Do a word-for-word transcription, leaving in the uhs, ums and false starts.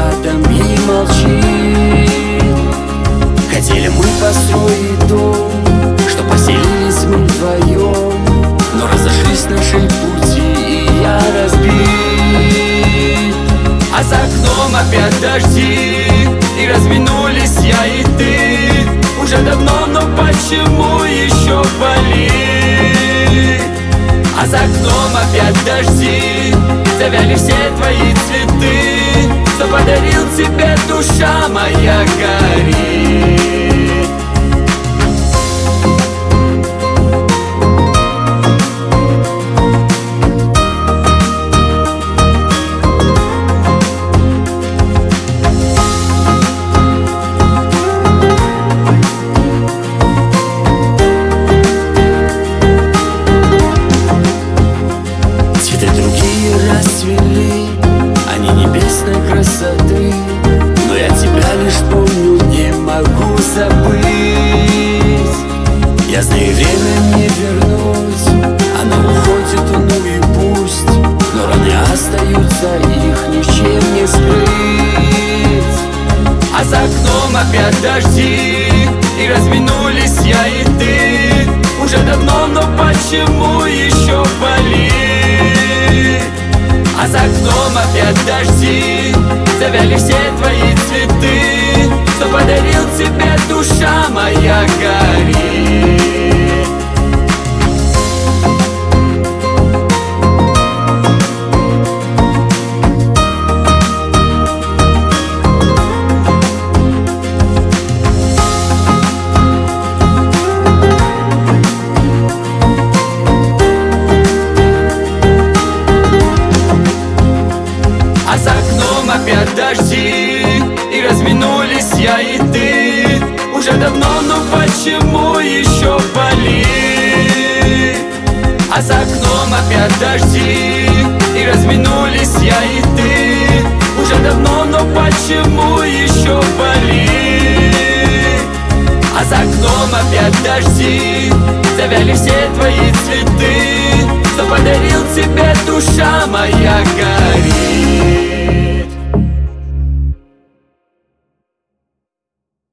рядом и молчит. Хотели мы построить дом, что поселились мы вдвоем, но разошлись наши пути, и я разбит. А за окном опять дожди, и разминулись я и ты. Уже давно, но почему еще болит? А за окном опять дожди, завяли все твои цветы, что подарил тебе душа моя горит. Расцвели, они небесной красоты, но я тебя лишь помню, не могу забыть. Я знаю, время не вернуть, оно уходит, ну и пусть, но раны остаются, их ничем не скрыть. А за окном опять дожди, и разминулись я и ты. Уже давно, но почему еще болит? А за окном опять дожди, завяли все твои цветы, что подарил тебе душа моя горит. А за окном опять дожди, и разминулись я и ты. Уже давно, но почему еще болит? А за окном опять дожди, и разминулись я и ты. Уже давно, но почему еще болит? А за окном опять дожди, завяли все твои цветы, что подарил тебе душа моя горит.